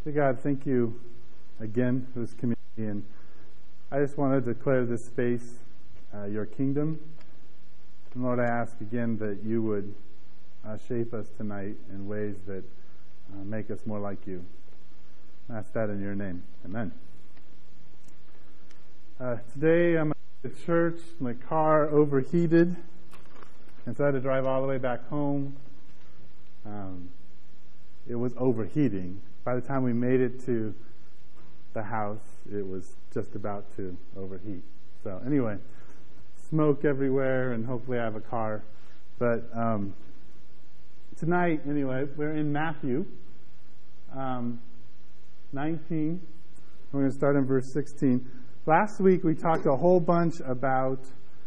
Dear God, thank you again for this community. And I just want to declare this space your kingdom. And Lord, I ask again that you would shape us tonight in ways that make us more like you. I ask that in your name. Amen. Today I'm at church. My car overheated, and so I had to drive all the way back home. It was overheating. By the time we made it to the house, it was just about to overheat. So anyway, smoke everywhere, and hopefully I have a car. But tonight, anyway, we're in Matthew 19. We're going to start in verse 16. Last week we talked a whole bunch about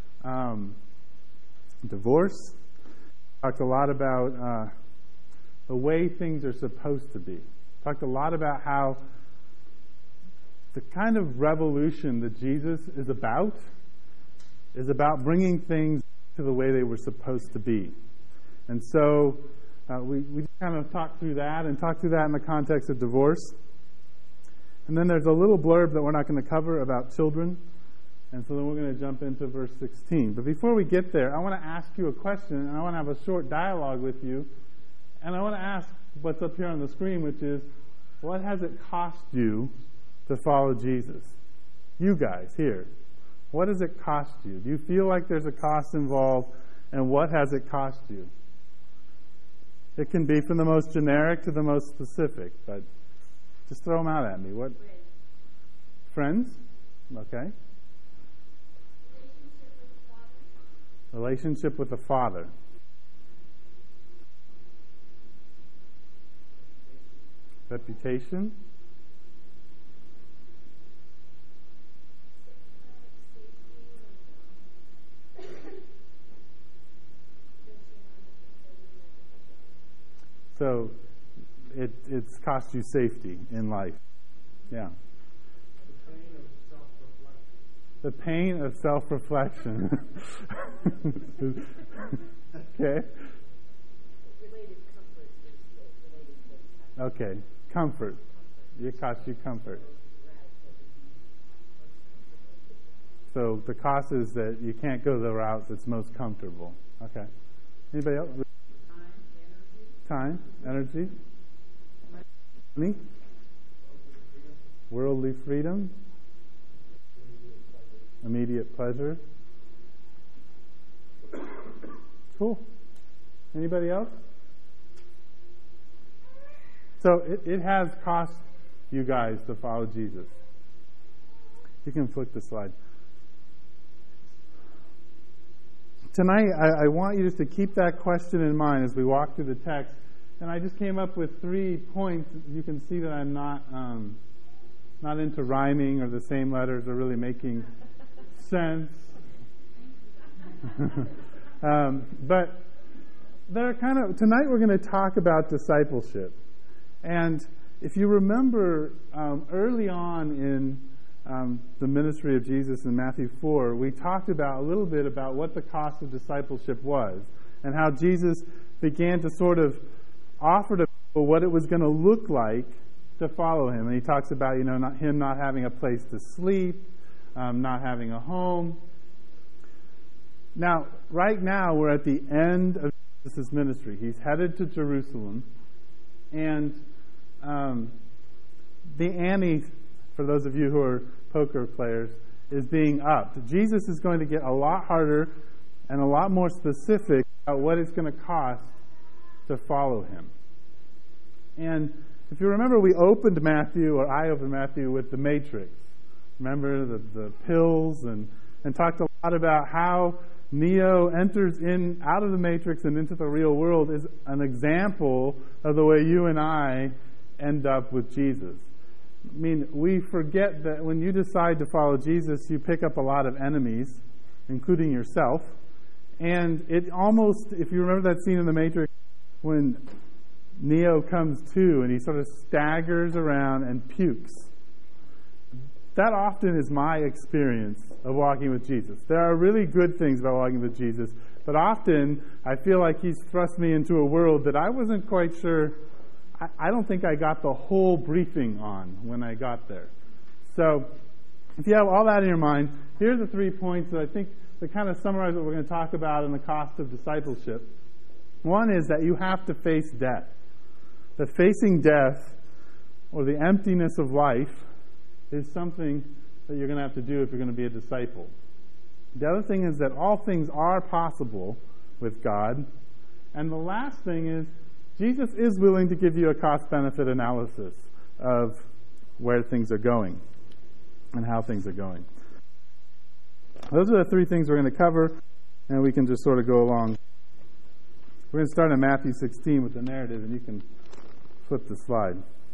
divorce. Talked a lot about the way things are supposed to be. Talked a lot about how the kind of revolution that Jesus is about bringing things to the way they were supposed to be. And so we kind of talked through that in the context of divorce. And then there's a little blurb that we're not going to cover about children. And so then we're going to jump into verse 16. But before we get there, I want to ask you a question, and I want to have a short dialogue with you. And I want to ask what's up here on the screen, which is, what has it cost you to follow Jesus? You guys here. What does it cost you? Do you feel like there's a cost involved, and what has it cost you? It can be from the most generic to the most specific, but just throw them out at me. What? Friends? Okay. Relationship with the Father. Reputation. So it's cost you safety in life. Yeah. The pain of self-reflection. Okay. Okay. Comfort. It costs you comfort. So the cost is that you can't go the route that's most comfortable. Okay. Anybody else? Time, energy, money, worldly freedom, immediate pleasure. Cool. Anybody else? So it has cost you guys to follow Jesus. You can flick the slide. Tonight, I want you just to keep that question in mind as we walk through the text. And I just came up with 3 points. You can see that I'm not into rhyming, or the same letters are really making sense. But they're tonight we're going to talk about discipleship. And if you remember early on in the ministry of Jesus in Matthew 4, we talked a little bit about what the cost of discipleship was, and how Jesus began to sort of offer to people what it was going to look like to follow him. And he talks about, him not having a place to sleep, not having a home. Now, right now, we're at the end of Jesus' ministry. He's headed to Jerusalem, and the ante, for those of you who are poker players, is being upped. Jesus is going to get a lot harder and a lot more specific about what it's going to cost to follow him. And if you remember, I opened Matthew with the Matrix. Remember the pills, and talked a lot about how Neo enters out of the Matrix and into the real world is an example of the way you and I end up with Jesus. I mean, we forget that when you decide to follow Jesus, you pick up a lot of enemies, including yourself. And it almost, if you remember that scene in The Matrix, when Neo comes to and he sort of staggers around and pukes. That often is my experience of walking with Jesus. There are really good things about walking with Jesus, but often I feel like he's thrust me into a world that I wasn't quite sure I don't think I got the whole briefing on when I got there. So if you have all that in your mind, here are the 3 points that I think that kind of summarize what we're going to talk about in the cost of discipleship. One is that you have to face death. That facing death, or the emptiness of life, is something that you're going to have to do if you're going to be a disciple. The other thing is that all things are possible with God. And the last thing is, Jesus is willing to give you a cost-benefit analysis of where things are going and how things are going. Those are the 3 things we're going to cover, and we can just sort of go along. We're going to start in Matthew 16 with the narrative, and you can flip the slide.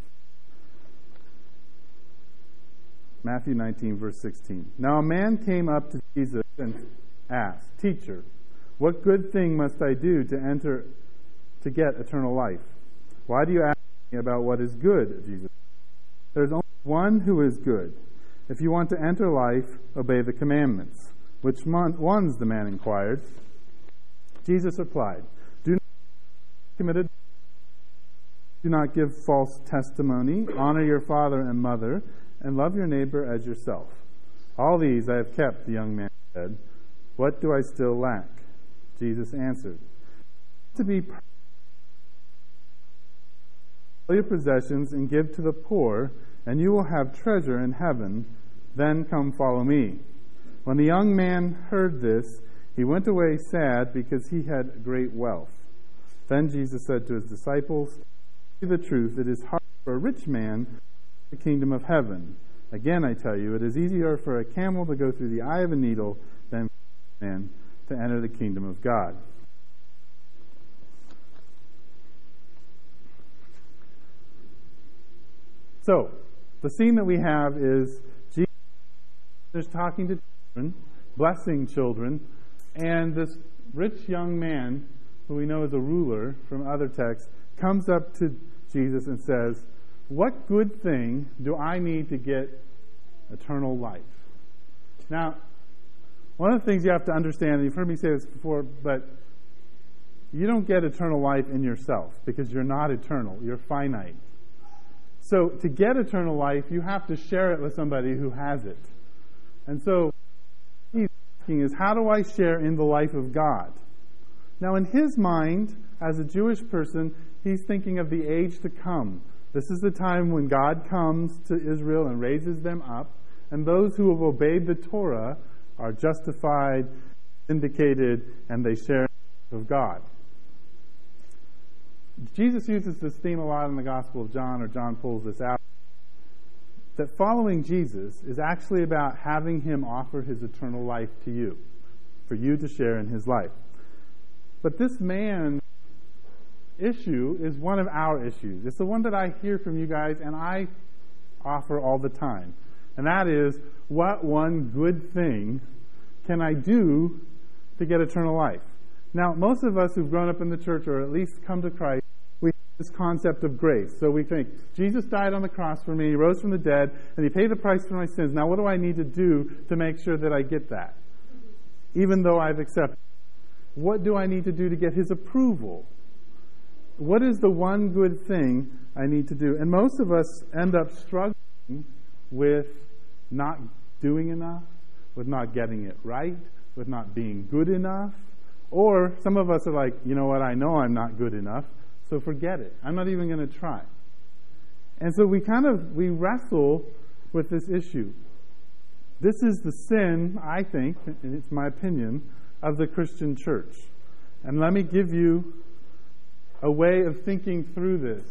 Matthew 19, verse 16. Now a man came up to Jesus and asked, "Teacher, what good thing must I do to get eternal life?" "Why do you ask me about what is good?" Jesus. "There's only one who is good. If you want to enter life, obey the commandments." "Which ones?" the man inquired. Jesus replied, "Do not give false testimony, honor your father and mother, and love your neighbor as yourself. All these I have kept," the young man said. "What do I still lack?" Jesus answered, "To be sell your possessions and give to the poor, and you will have treasure in heaven. Then come follow me." When the young man heard this, he went away sad because he had great wealth. Then Jesus said to his disciples, "To tell you the truth, it is hard for a rich man the kingdom of heaven. Again, I tell you, it is easier for a camel to go through the eye of a needle than for a man to enter the kingdom of God." So, the scene that we have is Jesus is talking to children, blessing children, and this rich young man, who we know is a ruler from other texts, comes up to Jesus and says, "What good thing do I need to get eternal life?" Now, one of the things you have to understand, and you've heard me say this before, but you don't get eternal life in yourself because you're not eternal. You're finite. So to get eternal life, you have to share it with somebody who has it. And so what he's asking is, how do I share in the life of God? Now, in his mind, as a Jewish person, he's thinking of the age to come. This is the time when God comes to Israel and raises them up, and those who have obeyed the Torah are justified, vindicated, and they share in the life of God. Jesus uses this theme a lot in the Gospel of John, or John pulls this out, that following Jesus is actually about having him offer his eternal life to you, for you to share in his life. But this man's issue is one of our issues. It's the one that I hear from you guys and I offer all the time. And that is, what one good thing can I do to get eternal life? Now, most of us who've grown up in the church, or at least come to Christ, we have this concept of grace. So we think, Jesus died on the cross for me, he rose from the dead, and he paid the price for my sins. Now, what do I need to do to make sure that I get that? Even though I've accepted. What do I need to do to get his approval? What is the one good thing I need to do? And most of us end up struggling with not doing enough, with not getting it right, with not being good enough. Or some of us are like, you know what, I know I'm not good enough, so forget it. I'm not even going to try. And so we wrestle with this issue. This is the sin, I think, and it's my opinion, of the Christian church. And let me give you a way of thinking through this.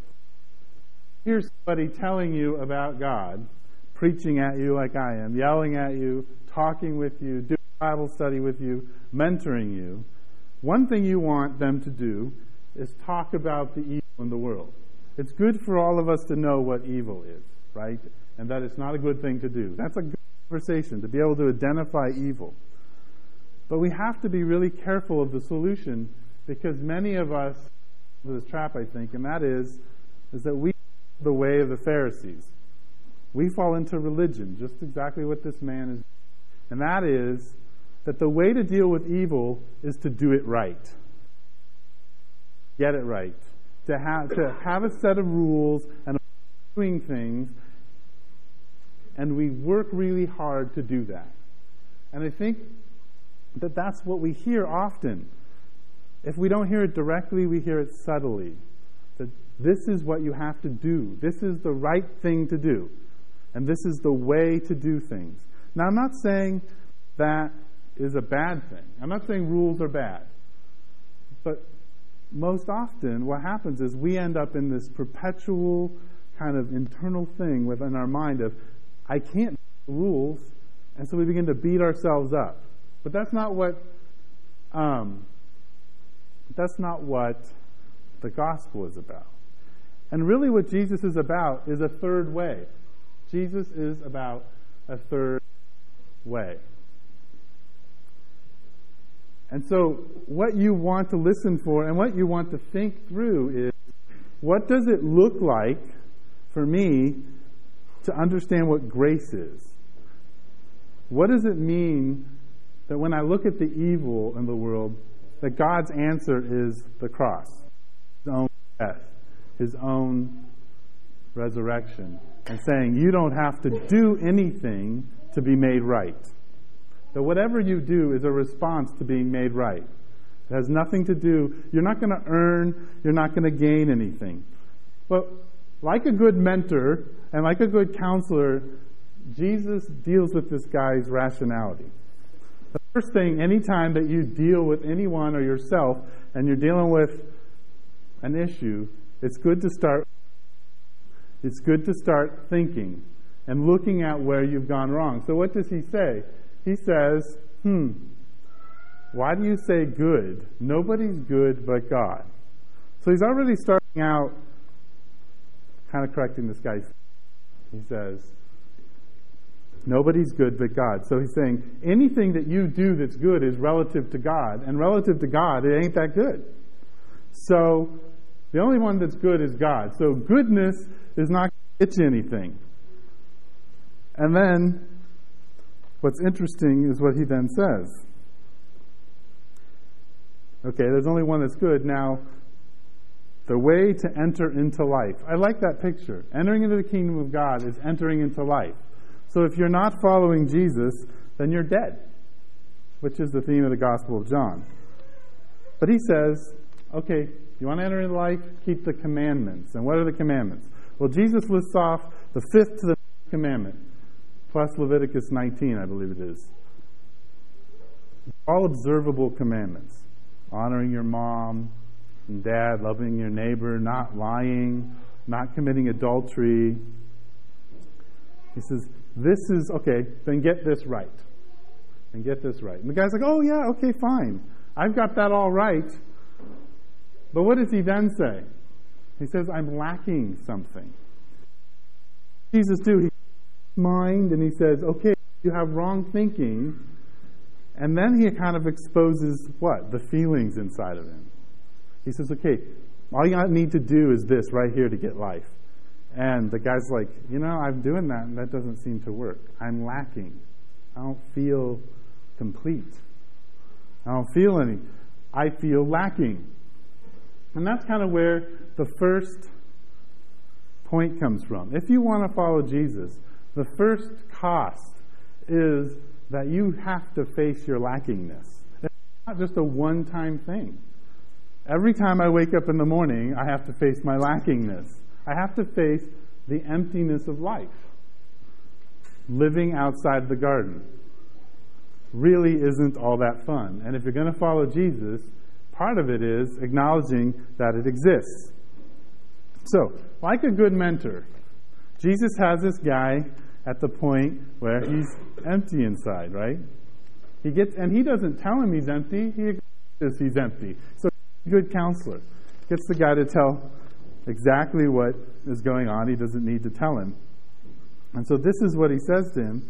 Here's somebody telling you about God, preaching at you like I am, yelling at you, talking with you, doing Bible study with you, mentoring you. One thing you want them to do is talk about the evil in the world. It's good for all of us to know what evil is, right? And that it's not a good thing to do. That's a good conversation, to be able to identify evil. But we have to be really careful of the solution, because many of us fall into this trap, I think, and that is that we follow the way of the Pharisees. We fall into religion, just exactly what this man is doing. And that is that the way to deal with evil is to do it right. Get it right. to have a set of rules and doing things, and we work really hard to do that. And I think that that's what we hear often. If we don't hear it directly, we hear it subtly. That this is what you have to do. This is the right thing to do. And this is the way to do things. Now, I'm not saying that is a bad thing. I'm not saying rules are bad. But most often what happens is we end up in this perpetual kind of internal thing within our mind of, I can't do rules, and so we begin to beat ourselves up. But that's not what the gospel is about. And really what Jesus is about is a third way. Jesus is about a third way. And so what you want to listen for and what you want to think through is, what does it look like for me to understand what grace is? What does it mean that when I look at the evil in the world, that God's answer is the cross, His own death, His own resurrection, and saying you don't have to do anything to be made right. That whatever you do is a response to being made right. It has nothing to do, you're not going to earn, you're not going to gain anything. But like a good mentor and like a good counselor, Jesus deals with this guy's rationality. The first thing, anytime that you deal with anyone or yourself and you're dealing with an issue, it's good to start thinking and looking at where you've gone wrong. So what does he say? He says, why do you say good? Nobody's good but God. So he's already starting out kind of correcting this guy. He says, nobody's good but God. So he's saying anything that you do that's good is relative to God. And relative to God, it ain't that good. So the only one that's good is God. So goodness is not going to get you anything. And then what's interesting is what he then says. Okay, there's only one that's good. Now, the way to enter into life. I like that picture. Entering into the kingdom of God is entering into life. So if you're not following Jesus, then you're dead, which is the theme of the Gospel of John. But he says, okay, you want to enter into life? Keep the commandments. And what are the commandments? Well, Jesus lists off the 5th to the 9th commandment, plus Leviticus 19, I believe it is. All observable commandments. Honoring your mom and dad, loving your neighbor, not lying, not committing adultery. He says, this is, okay, then get this right. And get this right. And the guy's like, oh yeah, okay, fine. I've got that all right. But what does he then say? He says, I'm lacking something. What does Jesus do? He mind and he says, okay, you have wrong thinking. And then he kind of exposes what? The feelings inside of him. He says, okay, all you need to do is this right here to get life. And the guy's like, I'm doing that and that doesn't seem to work. I'm lacking. I don't feel complete. I don't feel any. I feel lacking. And that's kind of where the first point comes from. If you want to follow Jesus, the first cost is that you have to face your lackingness. It's not just a one-time thing. Every time I wake up in the morning, I have to face my lackingness. I have to face the emptiness of life. Living outside the garden really isn't all that fun. And if you're going to follow Jesus, part of it is acknowledging that it exists. So, like a good mentor, Jesus has this guy at the point where he's empty inside, right? He doesn't tell him he's empty. He acknowledges he's empty. So, a good counselor gets the guy to tell exactly what is going on. He doesn't need to tell him. And so this is what he says to him.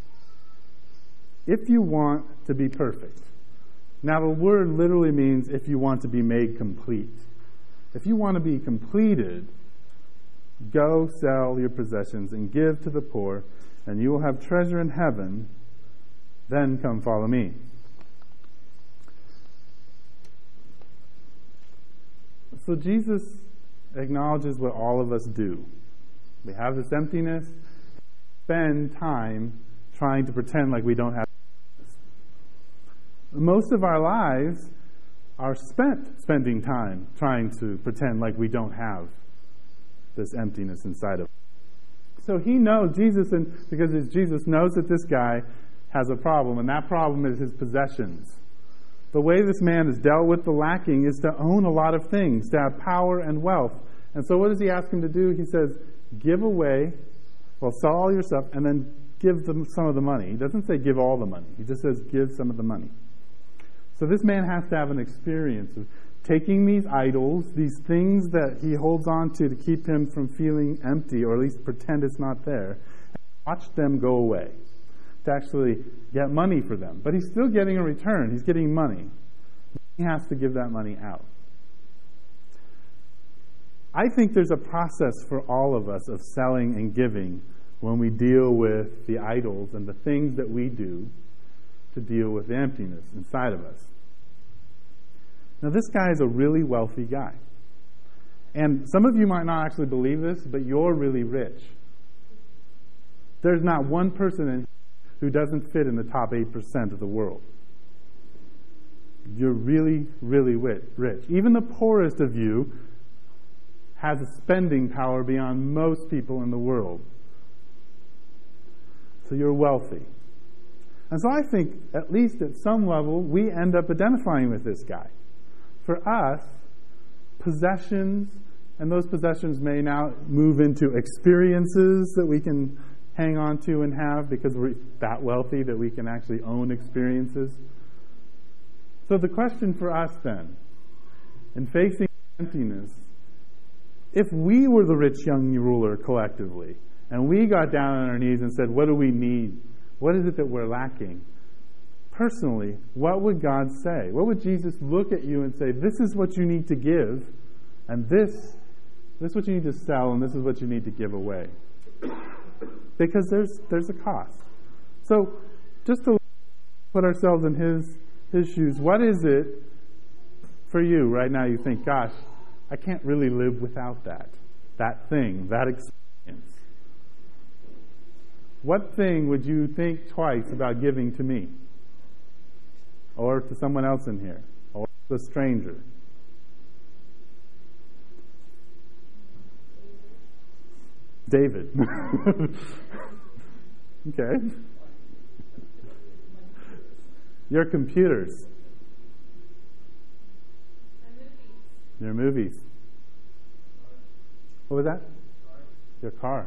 If you want to be perfect. Now the word literally means if you want to be made complete. If you want to be completed, go sell your possessions and give to the poor, and you will have treasure in heaven. Then come follow me. So Jesus acknowledges what all of us do. We have this emptiness, spend time trying to pretend like we don't have this. Most of our lives are spent spending time trying to pretend like we don't have this emptiness inside of us. So he knows, because Jesus knows that this guy has a problem, and that problem is his possessions. The way this man has dealt with the lacking is to own a lot of things, to have power and wealth. And so what does he ask him to do? He says, give away, sell all your stuff, and then give them some of the money. He doesn't say give all the money. He just says give some of the money. So this man has to have an experience of taking these idols, these things that he holds on to keep him from feeling empty, or at least pretend it's not there, and watch them go away, to actually get money for them. But he's still getting a return. He's getting money. He has to give that money out. I think there's a process for all of us of selling and giving when we deal with the idols and the things that we do to deal with the emptiness inside of us. Now, this guy is a really wealthy guy. And some of you might not actually believe this, but you're really rich. There's not one person in who doesn't fit in the top 8% of the world. You're really, really rich. Even the poorest of you has a spending power beyond most people in the world. So you're wealthy. And so I think, at least at some level, we end up identifying with this guy. For us, possessions, and those possessions may now move into experiences that we can hang on to and have because we're that wealthy that we can actually own experiences. So the question for us then, in facing emptiness, if we were the rich young ruler collectively, and we got down on our knees and said, what do we need? What is it that we're lacking? Personally, what would God say? What would Jesus look at you and say, this is what you need to give, and this is what you need to sell, and this is what you need to give away? Because there's a cost. So just to put ourselves in his shoes, what is it for you right now you think, gosh, I can't really live without that thing, that experience? What thing would you think twice about giving to me? Or to someone else in here? Or to a stranger? David. Okay. Your computers. Your movies. What was that? Your car.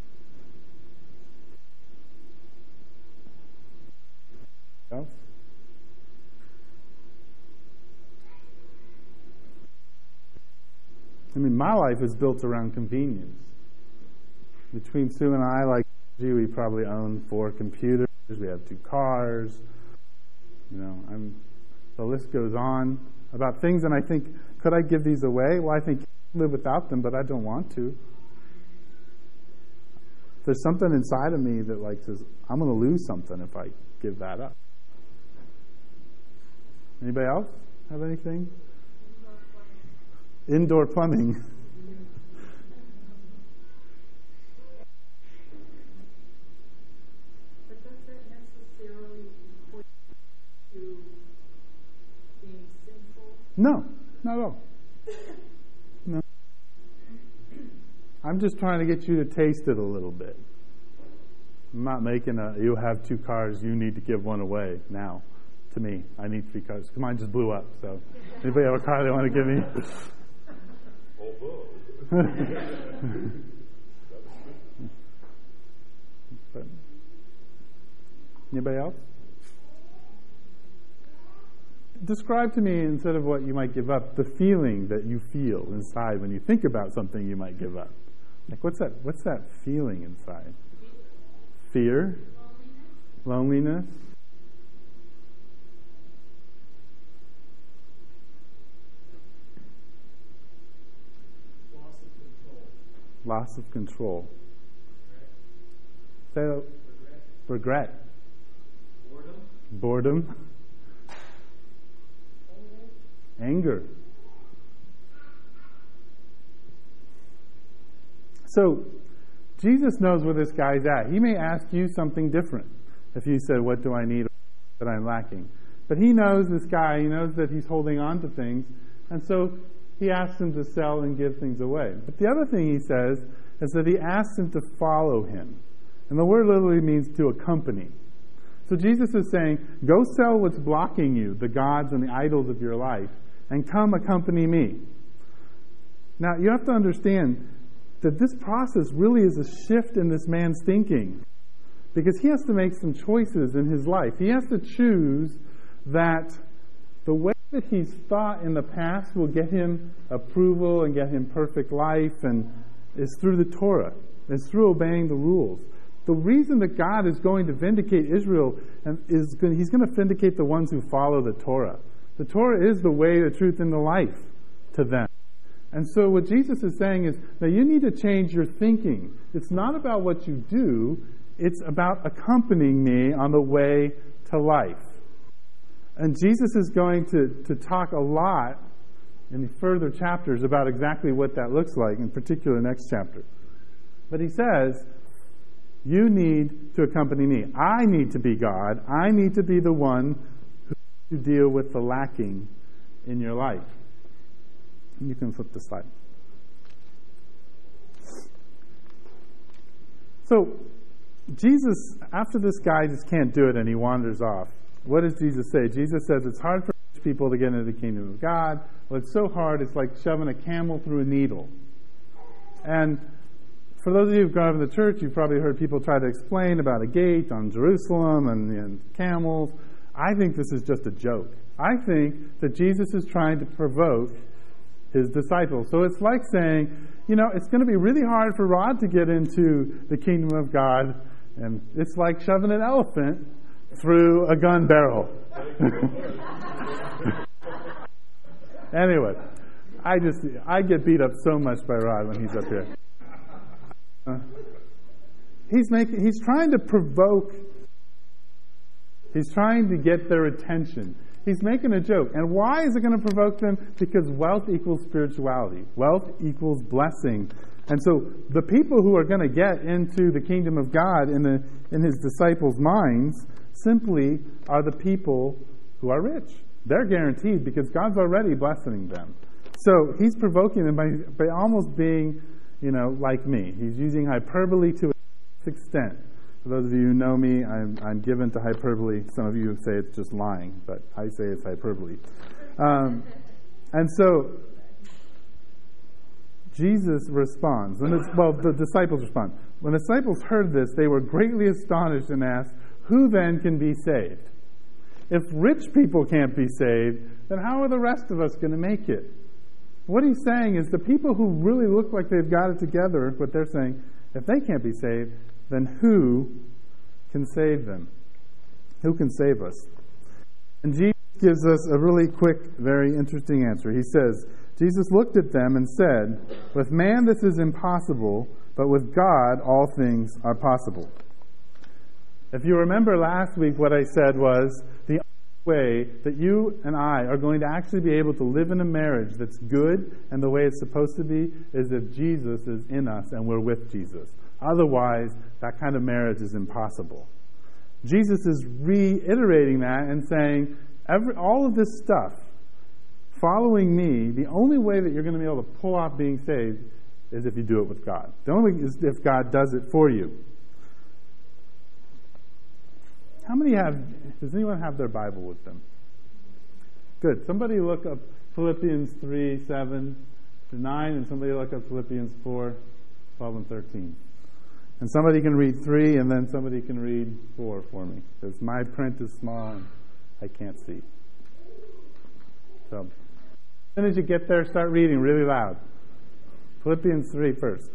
Else? I mean, my life is built around convenience. Between Sue and I, like you, we probably own 4 computers. We have 2 cars. The list goes on about things, and I think, could I give these away? Well, I think I can live without them, but I don't want to. There's something inside of me that says, I'm going to lose something if I give that up. Anybody else have anything? Indoor plumbing. But does that necessarily point to being sinful? No, not at all. No. I'm just trying to get you to taste it a little bit. I'm not making you have 2 cars, you need to give one away now. To me, I need 3 cars. Mine just blew up, so anybody have a car they want to give me? But, anybody else? Describe to me, instead of what you might give up, the feeling that you feel inside when you think about something you might give up. What's that feeling inside? Fear? Loneliness? Loss of control. Say regret. Boredom. So Jesus knows where this guy's at. He may ask you something different if you said, what do I need that I'm lacking? But he knows this guy. He knows that he's holding on to things. And so he asks him to sell and give things away. But the other thing he says is that he asks him to follow him. And the word literally means to accompany. So Jesus is saying, go sell what's blocking you, the gods and the idols of your life, and come accompany me. Now, you have to understand that this process really is a shift in this man's thinking, because he has to make some choices in his life. He has to choose that the way that he's thought in the past will get him approval and get him perfect life, and is through the Torah. It's through obeying the rules. The reason that God is going to vindicate Israel he's going to vindicate the ones who follow the Torah. The Torah is the way, the truth, and the life to them. And so what Jesus is saying is that you need to change your thinking. It's not about what you do. It's about accompanying me on the way to life. And Jesus is going to talk a lot in further chapters about exactly what that looks like, in particular next chapter. But he says, you need to accompany me. I need to be God. I need to be the one who deal with the lacking in your life. You can flip the slide. So, Jesus, after this guy just can't do it and he wanders off, what does Jesus say? Jesus says it's hard for rich people to get into the kingdom of God. Well, it's so hard, it's like shoving a camel through a needle. And for those of you who've gone over the church, you've probably heard people try to explain about a gate on Jerusalem and camels. I think this is just a joke. I think that Jesus is trying to provoke his disciples. So it's like saying, it's going to be really hard for Rod to get into the kingdom of God, and it's like shoving an elephant through a gun barrel. Anyway, I get beat up so much by Rod when he's up here. He's trying to provoke. He's trying to get their attention. He's making a joke. And why is it going to provoke them? Because wealth equals spirituality. Wealth equals blessing. And so the people who are going to get into the kingdom of God in his disciples' minds simply are the people who are rich. They're guaranteed because God's already blessing them. So he's provoking them by almost being, like me. He's using hyperbole to an extent. For those of you who know me, I'm given to hyperbole. Some of you say it's just lying, but I say it's hyperbole. And so Jesus responds. The disciples respond. When the disciples heard this, they were greatly astonished and asked, who then can be saved? If rich people can't be saved, then how are the rest of us going to make it? What he's saying is the people who really look like they've got it together, what they're saying, if they can't be saved, then who can save them? Who can save us? And Jesus gives us a really quick, very interesting answer. He says, Jesus looked at them and said, with man this is impossible, but with God all things are possible. If you remember last week, what I said was the way that you and I are going to actually be able to live in a marriage that's good and the way it's supposed to be is if Jesus is in us and we're with Jesus. Otherwise, that kind of marriage is impossible. Jesus is reiterating that and saying, all of this stuff, following me, the only way that you're going to be able to pull off being saved is if you do it with God. The only way is if God does it for you. Does anyone have their Bible with them? Good. Somebody look up Philippians 3, 7 to 9, and somebody look up Philippians 4, 12 and 13. And somebody can read 3, and then somebody can read 4 for me, because my print is small and I can't see. So, as soon as you get there, start reading really loud. Philippians 3 first.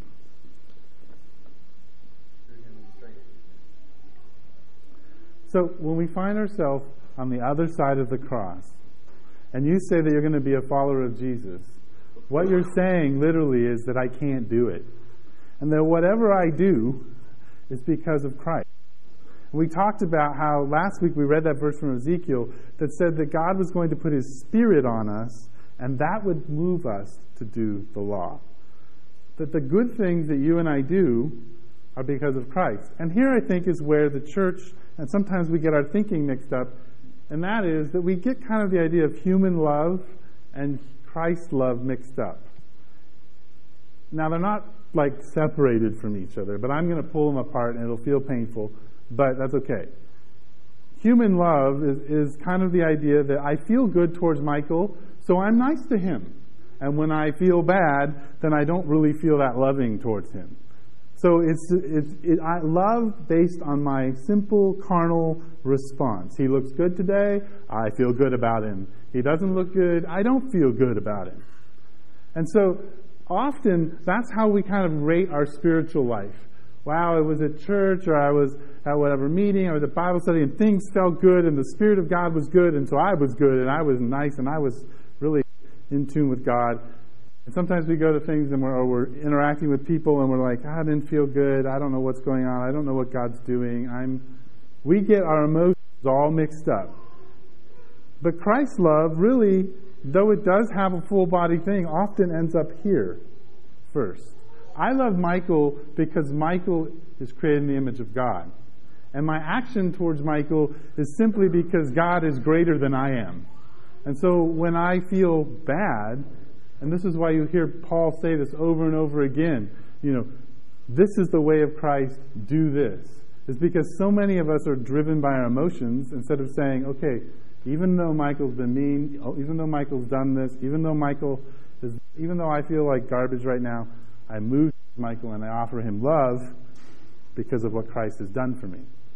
So when we find ourselves on the other side of the cross, and you say that you're going to be a follower of Jesus, what you're saying literally is that I can't do it. And that whatever I do is because of Christ. We talked about how last week we read that verse from Ezekiel that said that God was going to put His Spirit on us, and that would move us to do the law. that the good things that you and I do are because of Christ. And here I think is where the church, and sometimes we get our thinking mixed up, and that is that we get kind of the idea of human love and Christ love mixed up. Now, they're not like separated from each other, but I'm going to pull them apart and it'll feel painful, but that's okay. Human love is kind of the idea that I feel good towards Michael, so I'm nice to him. And when I feel bad, then I don't really feel that loving towards him. So I love based on my simple carnal response. He looks good today, I feel good about him. He doesn't look good, I don't feel good about him. And so often that's how we kind of rate our spiritual life. Wow, I was at church, or I was at whatever meeting, I was at Bible study, and things felt good, and the Spirit of God was good, and so I was good, and I was nice, and I was really in tune with God. And sometimes we go to things and we're interacting with people and we're like, I didn't feel good. I don't know what's going on. I don't know what God's doing. We get our emotions all mixed up. But Christ's love really, though it does have a full body thing, often ends up here first. I love Michael because Michael is created in the image of God. And my action towards Michael is simply because God is greater than I am. And so when I feel bad, and this is why you hear Paul say this over and over again, this is the way of Christ, do this. It's because so many of us are driven by our emotions instead of saying, okay, even though Michael's been mean, even though Michael's done this, even though I feel like garbage right now, I move to Michael and I offer him love because of what Christ has done for me.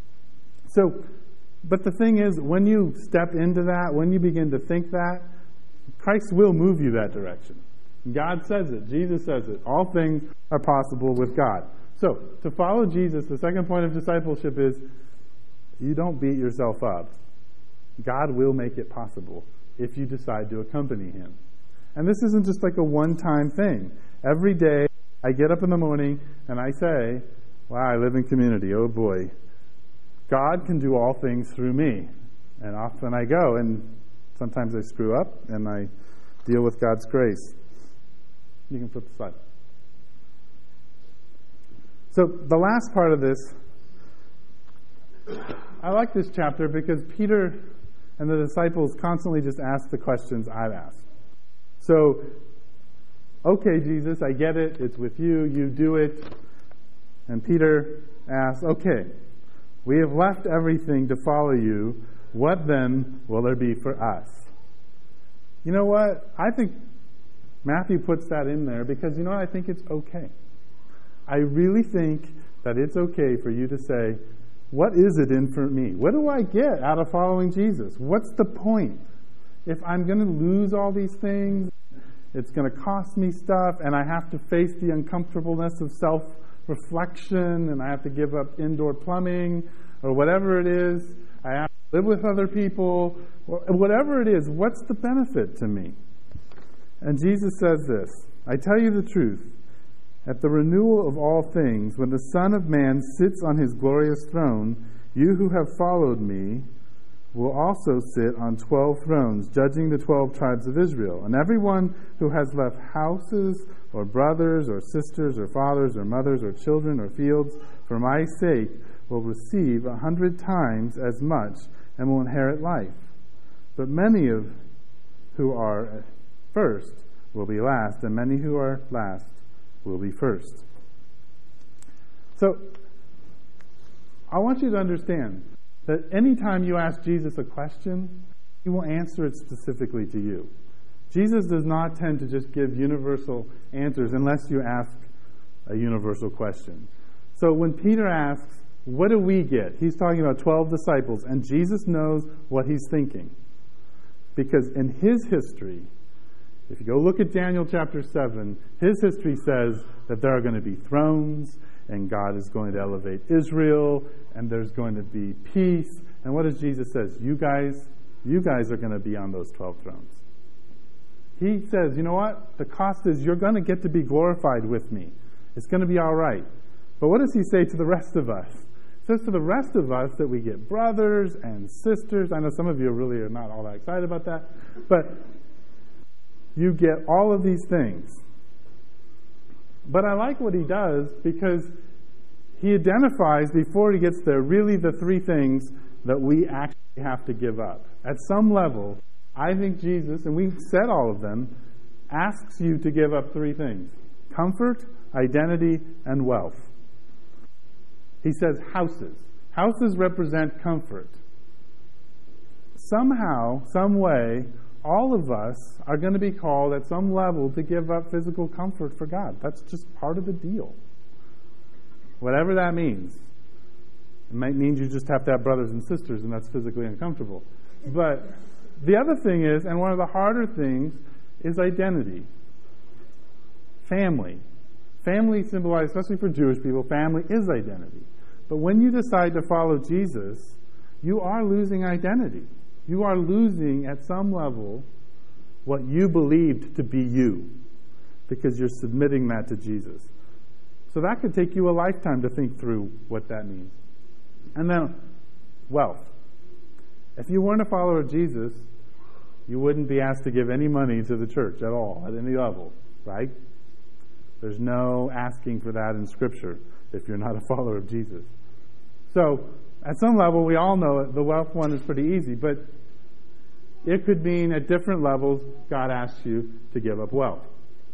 So, but the thing is, when you step into that, when you begin to think that, Christ will move you that direction. God says it. Jesus says it. All things are possible with God. So, to follow Jesus, the second point of discipleship is you don't beat yourself up. God will make it possible if you decide to accompany him. And this isn't just like a one-time thing. Every day, I get up in the morning and I say, wow, I live in community. Oh boy. God can do all things through me. And often I go, and sometimes I screw up, and I deal with God's grace. You can flip the slide. So the last part of this, I like this chapter because Peter and the disciples constantly just ask the questions I've asked. So, okay, Jesus, I get it. It's with you. You do it. And Peter asks, okay, we have left everything to follow you. What then will there be for us? You know what? I think Matthew puts that in there because, I think it's okay. I really think that it's okay for you to say, what is it in for me? What do I get out of following Jesus? What's the point? If I'm going to lose all these things, it's going to cost me stuff, and I have to face the uncomfortableness of self-reflection, and I have to give up indoor plumbing, or whatever it is. I have to live with other people. Whatever it is, what's the benefit to me? And Jesus says this, I tell you the truth, at the renewal of all things, when the Son of Man sits on his glorious throne, you who have followed me will also sit on 12 thrones, judging the 12 tribes of Israel. And everyone who has left houses, or brothers, or sisters, or fathers, or mothers, or children, or fields, for my sake, will receive 100 times as much and will inherit life. But many of who are first will be last, and many who are last will be first. So, I want you to understand that anytime you ask Jesus a question, he will answer it specifically to you. Jesus does not tend to just give universal answers unless you ask a universal question. So when Peter asks, what do we get? He's talking about 12 disciples, and Jesus knows what he's thinking. Because in his history, if you go look at Daniel chapter 7, his history says that there are going to be thrones, and God is going to elevate Israel, and there's going to be peace. And what does Jesus say? You guys are going to be on those 12 thrones. He says, you know what? The cost is you're going to get to be glorified with me. It's going to be all right. But what does he say to the rest of us? He says to the rest of us that we get brothers and sisters. I know some of you really are not all that excited about that. But you get all of these things. But I like what he does because he identifies before he gets there really the three things that we actually have to give up. At some level, I think Jesus, and we've said all of them, asks you to give up three things: comfort, identity, and wealth. He says houses. Houses represent comfort. Somehow, some way, all of us are going to be called at some level to give up physical comfort for God. That's just part of the deal. Whatever that means. It might mean you just have to have brothers and sisters, and that's physically uncomfortable. But the other thing is, and one of the harder things, is identity. Family. Family symbolizes, especially for Jewish people, family is identity. But when you decide to follow Jesus, you are losing identity. You are losing, at some level, what you believed to be you, because you're submitting that to Jesus. So that could take you a lifetime to think through what that means. And then, wealth. If you weren't a follower of Jesus, you wouldn't be asked to give any money to the church at all, at any level, right? There's no asking for that in Scripture if you're not a follower of Jesus. So, at some level, we all know the wealth one is pretty easy, but it could mean at different levels, God asks you to give up wealth.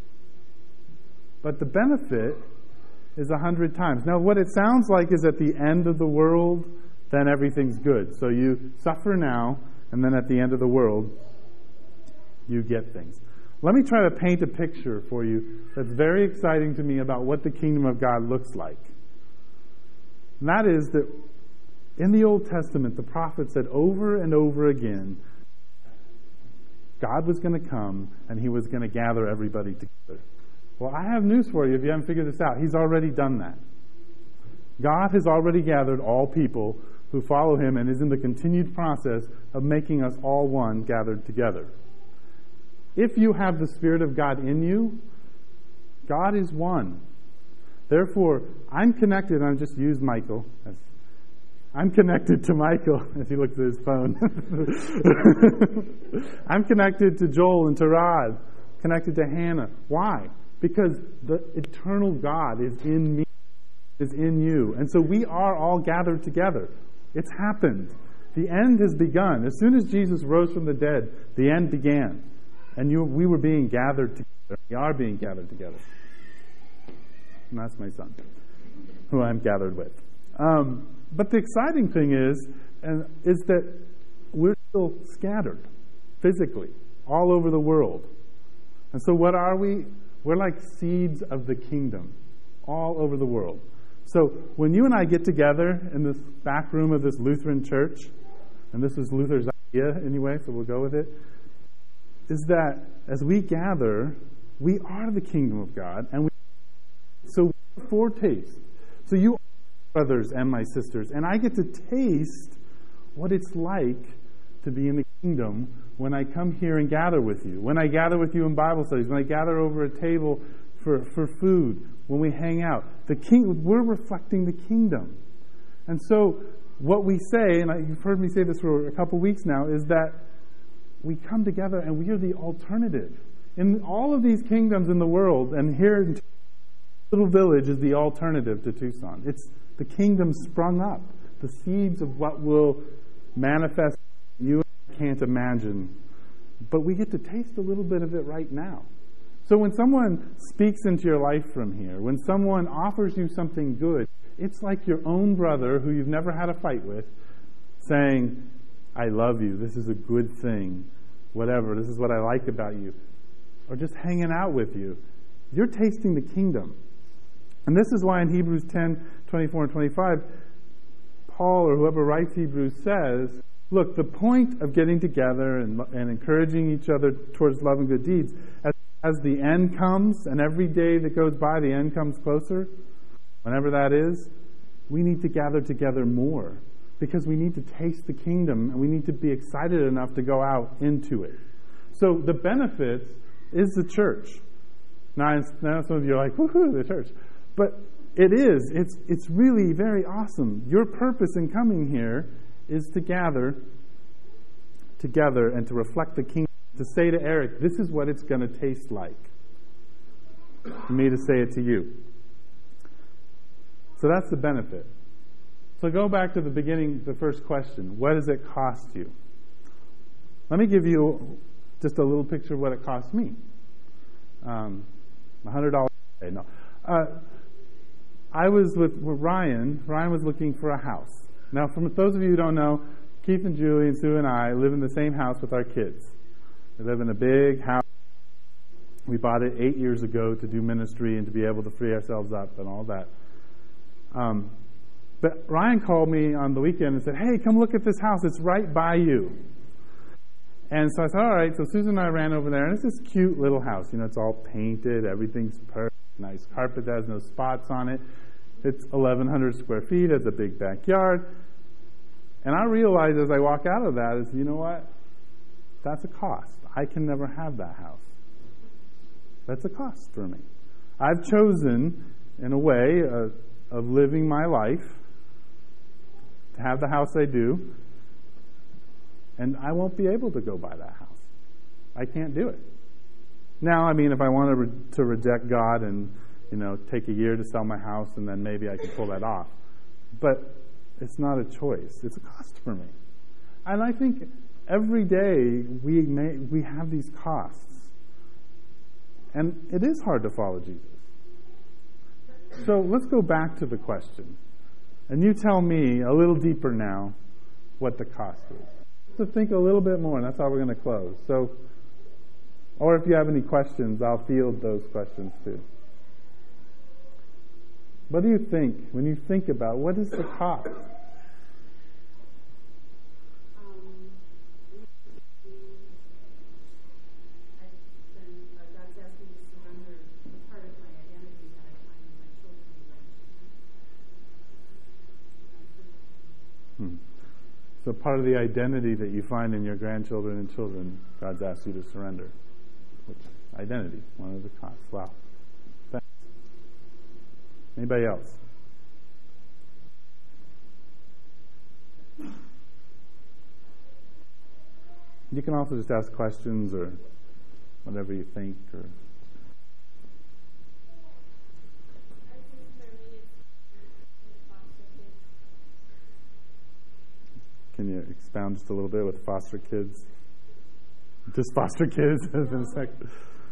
But the benefit is 100 times. Now, what it sounds like is at the end of the world, then everything's good. So you suffer now, and then at the end of the world, you get things. Let me try to paint a picture for you that's very exciting to me about what the kingdom of God looks like. And that is that in the Old Testament, the prophet said over and over again, God was going to come and he was going to gather everybody together. Well, I have news for you if you haven't figured this out. He's already done that. God has already gathered all people who follow him and is in the continued process of making us all one gathered together. If you have the Spirit of God in you, God is one. Therefore, I'm connected, and I've just used Michael. I'm connected to Michael as he looks at his phone. I'm connected to Joel and to Rod, connected to Hannah. Why? Because the eternal God is in me, is in you. And so we are all gathered together. It's happened. The end has begun. As soon as Jesus rose from the dead, the end began. And we were being gathered together. We are being gathered together. And that's my son, who I'm gathered with. But the exciting thing is that we're still scattered physically all over the world. And so what are we? We're like seeds of the kingdom all over the world. So when you and I get together in this back room of this Lutheran church, and this is Luther's idea anyway, so we'll go with it, is that as we gather, we are the kingdom of God, and so we foretaste. So you are brothers and my sisters, and I get to taste what it's like to be in the kingdom when I come here and gather with you, when I gather with you in Bible studies, when I gather over a table for food, when we hang out. We're reflecting the kingdom. And so what we say, and you've heard me say this for a couple weeks now, is that we come together and we are the alternative. In all of these kingdoms in the world, and here in Little Village is the alternative to Tucson. It's the kingdom sprung up, the seeds of what will manifest you can't imagine. But we get to taste a little bit of it right now. So when someone speaks into your life from here, when someone offers you something good, it's like your own brother who you've never had a fight with saying, I love you, this is a good thing, whatever, this is what I like about you. Or just hanging out with you. You're tasting the kingdom. And this is why in Hebrews 10:24 and 25, Paul or whoever writes Hebrews says, look, the point of getting together and encouraging each other towards love and good deeds, as the end comes, and every day that goes by, the end comes closer, whenever that is, we need to gather together more because we need to taste the kingdom and we need to be excited enough to go out into it. So the benefits is the church. Now some of you are like, woohoo, the church. But it is. It's really very awesome. Your purpose in coming here is to gather together and to reflect the kingdom, to say to Eric, this is what it's going to taste like. for me to say it to you. So that's the benefit. So go back to the beginning, the first question. What does it cost you? Let me give you just a little picture of what it cost me. $100 a day. No. I was with Ryan. Ryan was looking for a house. Now, for those of you who don't know, Keith and Julie and Sue and I live in the same house with our kids. We live in a big house. We bought it 8 years ago to do ministry and to be able to free ourselves up and all that. But Ryan called me on the weekend and said, hey, come look at this house. It's right by you. And so I said, all right. So Susan and I ran over there, and it's this cute little house. You know, it's all painted. Everything's perfect. Nice carpet that has no spots on it. It's 1,100 square feet. It's a big backyard. And I realized as I walk out of that is, you know what? That's a cost. I can never have that house. That's a cost for me. I've chosen, in a way, of living my life to have the house I do, and I won't be able to go buy that house. I can't do it. Now, I mean, if I want to reject God and, you know, take a year to sell my house, and then maybe I can pull that off. But it's not a choice. It's a cost for me. And I think every day we have these costs. And it is hard to follow Jesus. So let's go back to the question. And you tell me a little deeper now what the cost is. So think a little bit more, and that's how we're going to close. So, or if you have any questions, I'll field those questions too. What do you think when you think about what is the cost? So part of the identity that you find in your grandchildren and children, God's asked you to surrender. Which identity? One of the costs. Wow. Thanks. Anybody else? You can also just ask questions or whatever you think. Or can you expound just a little bit with foster kids? Just foster kids in a second.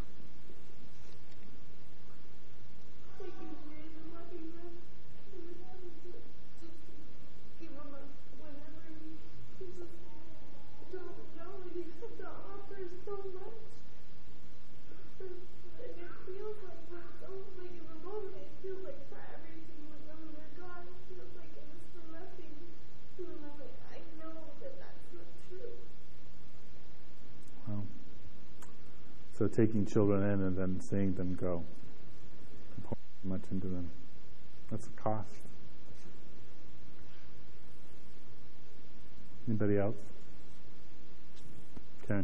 So taking children in and then seeing them go. Pouring much into them. That's a cost. Anybody else? Karen.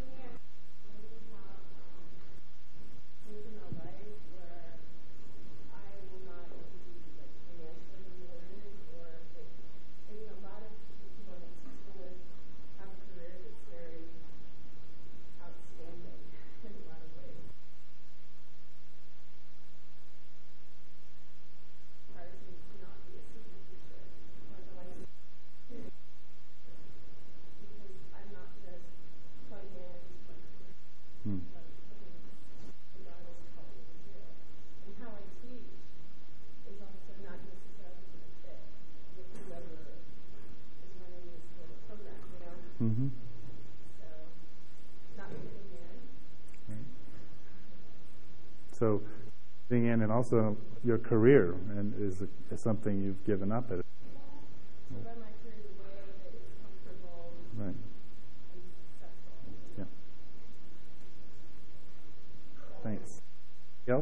Mm-hmm. So, being in, and also your career, and is something you've given up at. Right. Yeah. Thanks. Else?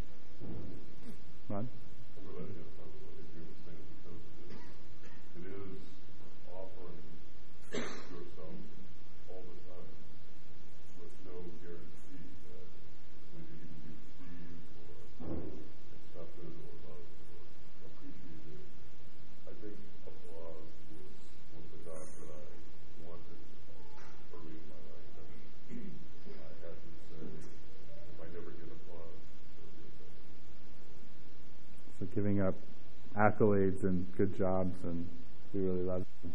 Rod? So giving up accolades and good jobs, and we really love you.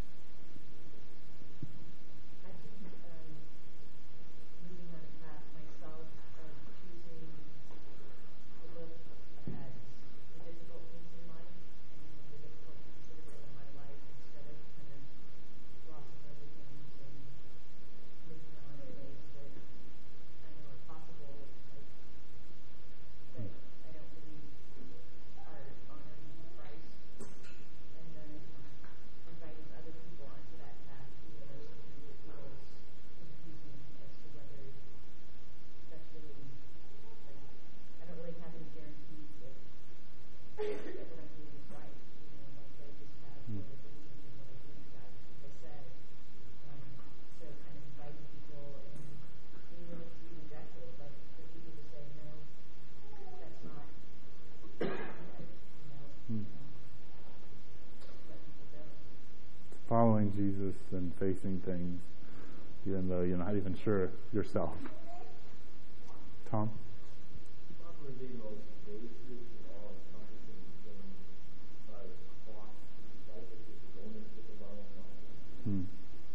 Following Jesus and facing things, even though you're not even sure yourself. Tom? Probably the most basic and all-encompassing thing by cost, discipleship, is ownership of our own life.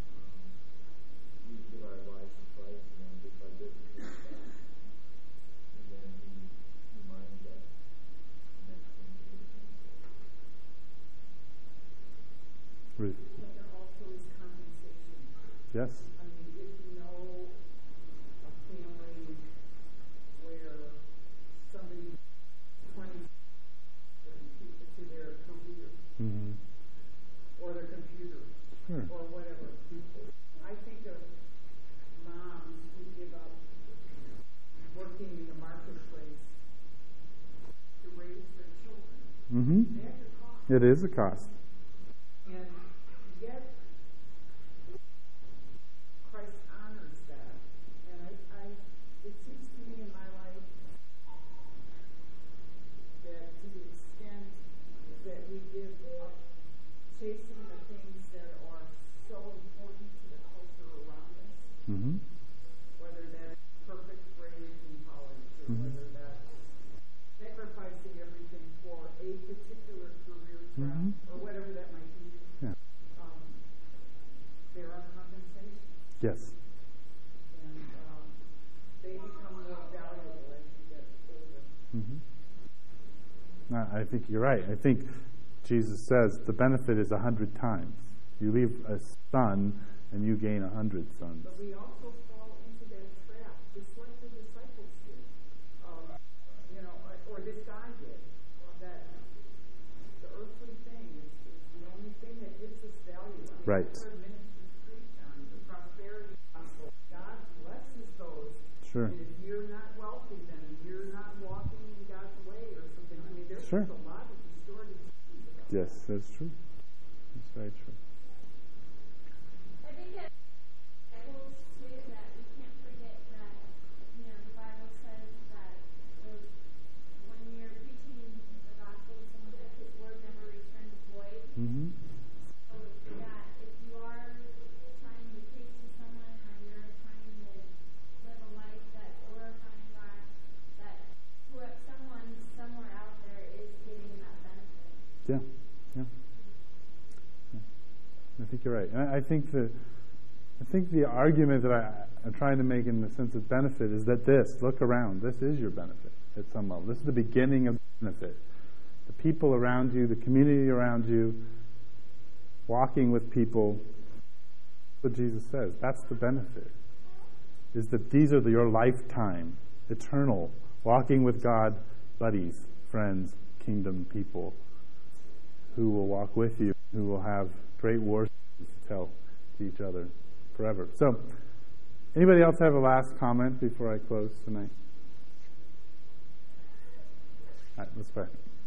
We give our lives to Christ, and then bit by bit we give it back. And then He reminds us the next thing to do. Ruth? There also is compensation. Yes? I mean, if you know a family where somebody 20 to their career or their computer Sure. or whatever. I think of moms who give up working in the marketplace to raise their children. That's a cost. It is a cost. And yet, Christ honors that. And it seems to me in my life that to the extent that we give up chasing the things that are so important to the culture around us, whether that's perfect grades in college or whether that's sacrificing everything for a particular career track or whatever that might be. Yeah. There are compensations, Yes. and they become more valuable as you get older. I think you're right. I think Jesus says the benefit is 100 times. You leave a son and you gain 100 sons. But we also fall into that trap, just like the disciples did, or this guy did, that the earthly thing is the only thing that gives us value. I mean, Right. That's where ministry preach on the prosperity gospel. God blesses those. Sure. And if you're not wealthy, then you're not walking in God's way or something. I mean, there's Sure. just a lot of distorted teachings about Yes, that's true. That's very true. I think it goes too that we can't forget that, the Bible says that when you're preaching the gospel to someone, that His word never returns void. So that if you are trying to preach to someone or you're trying to live a life that's glorifying God, that someone somewhere out there is getting that benefit. Yeah. I think you're right. And I think the argument that I'm trying to make in the sense of benefit is that look around, this is your benefit at some level. This is the beginning of the benefit. The people around you, the community around you, walking with people, what Jesus says, that's the benefit. Is that these are your lifetime, eternal, walking with God, buddies, friends, kingdom people who will walk with you, who will have great war stories to tell to each other forever. So, anybody else have a last comment before I close tonight? All right, let's pray.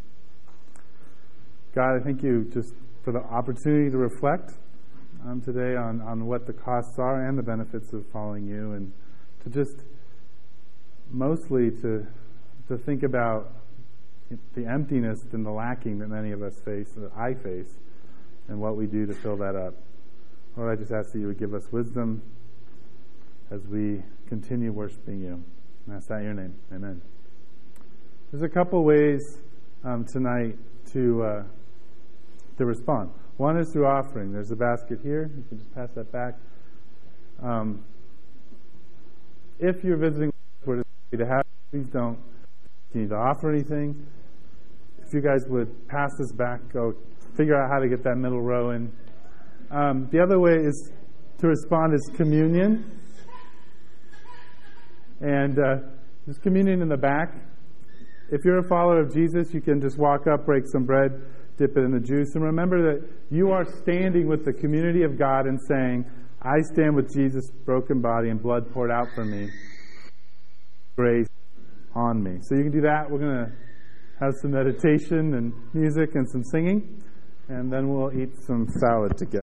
God, I thank you just for the opportunity to reflect today on what the costs are and the benefits of following you, and to just mostly to think about the emptiness and the lacking that many of us face, that I face, and what we do to fill that up. Lord, I just ask that you would give us wisdom as we continue worshiping you. And I ask that in your name. Amen. There's a couple ways tonight to respond. One is through offering. There's a basket here. You can just pass that back. If you're visiting, we're happy to have. Please don't need to offer anything. If you guys would pass this back, go figure out how to get that middle row in. The other way is to respond is communion. And there's communion in the back. If you're a follower of Jesus, you can just walk up, break some bread, dip it in the juice. And remember that you are standing with the community of God and saying, I stand with Jesus' broken body and blood poured out for me. Grace on me. So you can do that. We're going to have some meditation and music and some singing. And then we'll eat some salad together.